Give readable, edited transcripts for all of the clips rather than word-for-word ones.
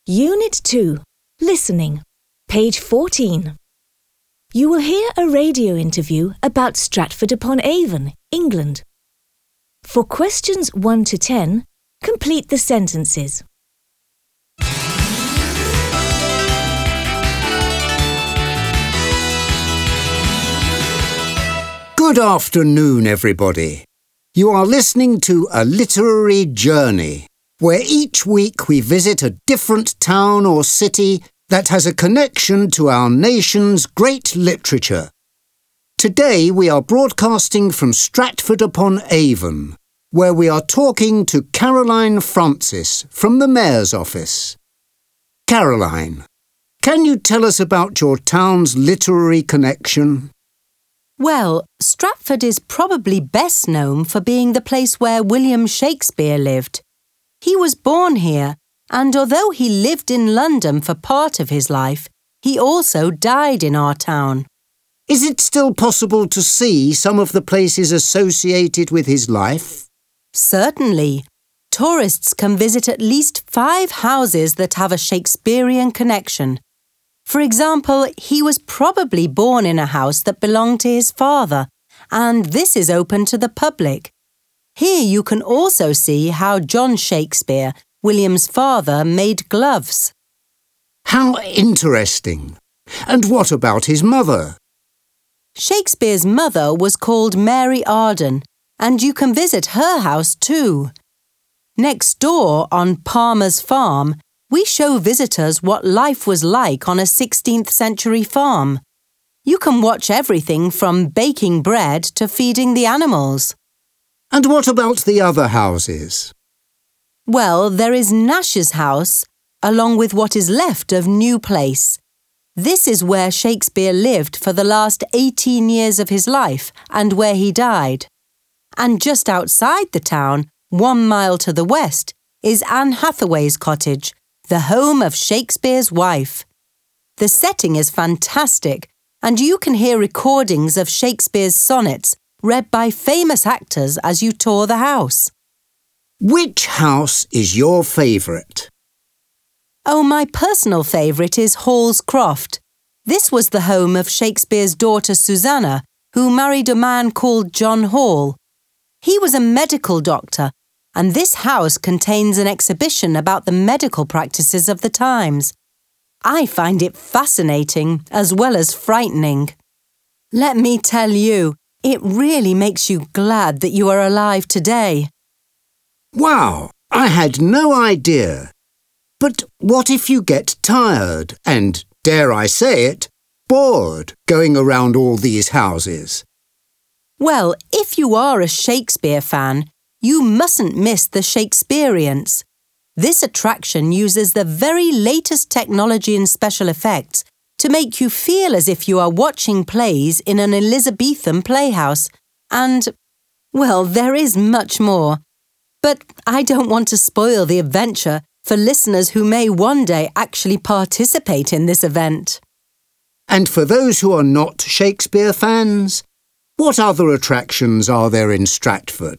Unit 2. Listening. Page 14. You will hear a radio interview about Stratford-upon-Avon, England. For questions 1 to 10, complete the sentences. Good afternoon, everybody. You are listening to A Literary Journey, where each week we visit a different town or city that has a connection to our nation's great literature. Today we are broadcasting from Stratford-upon-Avon, where we are talking to Caroline Francis from the Mayor's office. Caroline, can you tell us about your town's literary connection? Well, Stratford is probably best known for being the place where William Shakespeare lived. He was born here, and although he lived in London for part of his life, he also died in our town. Is it still possible to see some of the places associated with his life? Certainly. Tourists can visit at least 5 houses that have a Shakespearean connection. For example, he was probably born in a house that belonged to his father, and this is open to the public. Here you can also see how John Shakespeare, William's father, made gloves. How interesting! And what about his mother? Shakespeare's mother was called Mary Arden, and you can visit her house too. Next door on Palmer's Farm, we show visitors what life was like on a 16th century farm. You can watch everything from baking bread to feeding the animals. And what about the other houses? Well, there is Nash's house, along with what is left of New Place. This is where Shakespeare lived for the last 18 years of his life and where he died. And just outside the town, 1 mile to the west, is Anne Hathaway's cottage, the home of Shakespeare's wife. The setting is fantastic, and you can hear recordings of Shakespeare's sonnets read by famous actors as you tour the house. Which house is your favourite? Oh, my personal favourite is Hall's Croft. This was the home of Shakespeare's daughter Susanna, who married a man called John Hall. He was a medical doctor, and this house contains an exhibition about the medical practices of the times. I find it fascinating as well as frightening. Let me tell you, it really makes you glad that you are alive today. Wow, I had no idea. But what if you get tired and, dare I say it, bored going around all these houses? Well, if you are a Shakespeare fan, you mustn't miss the Shakespeareans. This attraction uses the very latest technology and special effects to make you feel as if you are watching plays in an Elizabethan playhouse. And, well, there is much more. But I don't want to spoil the adventure for listeners who may one day actually participate in this event. And for those who are not Shakespeare fans, what other attractions are there in Stratford?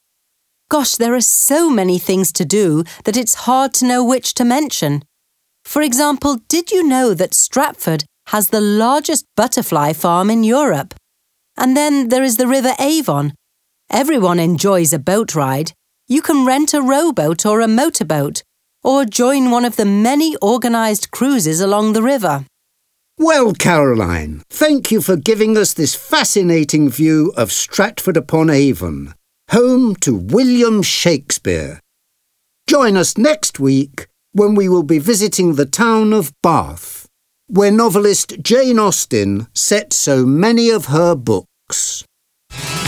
Gosh, there are so many things to do that it's hard to know which to mention. For example, did you know that Stratford has the largest butterfly farm in Europe? And then there is the River Avon. Everyone enjoys a boat ride. You can rent a rowboat or a motorboat, or join one of the many organised cruises along the river. Well, Caroline, thank you for giving us this fascinating view of Stratford-upon-Avon, home to William Shakespeare. Join us next week when we will be visiting the town of Bath, where novelist Jane Austen set so many of her books.